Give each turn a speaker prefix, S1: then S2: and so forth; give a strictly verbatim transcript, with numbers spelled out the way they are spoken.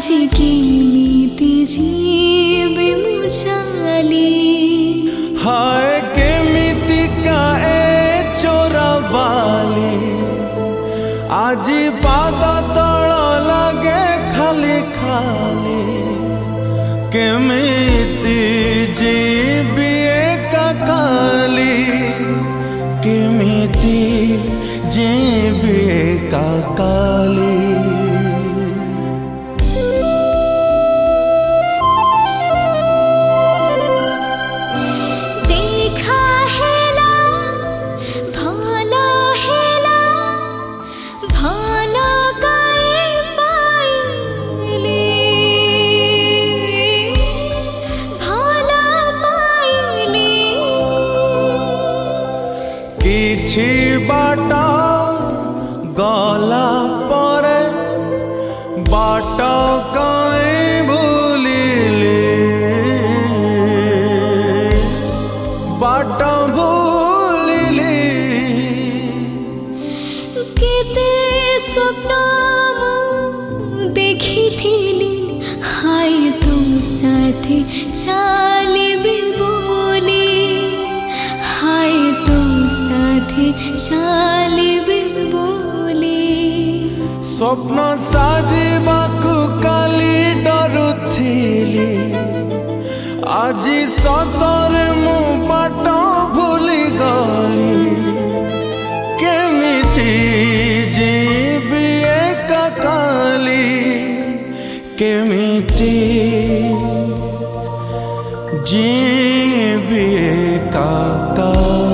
S1: ଆଜି କେମିତି ଯିବି ମୁଁ ଚାଲି।
S2: हाय केमिति का ए चोरा बाली आजी पाद तल लगे खाली खाली। केमिति जीवी एका काली केमिति जीवी एका काली। किछि बाट गला परे बाट कहीं भूलिली बाट भूलिली।
S1: केते स्वप्न देखिथिली हाय तू साथे चलिबी बोली हाय तू साथे चलिबी बोली।
S2: स्वप्न साजिबाकु काली डरुथिली आजी सतरे मु बाट भूली गली। केमिति जीवी एका काली केमिति जीवी एका काली।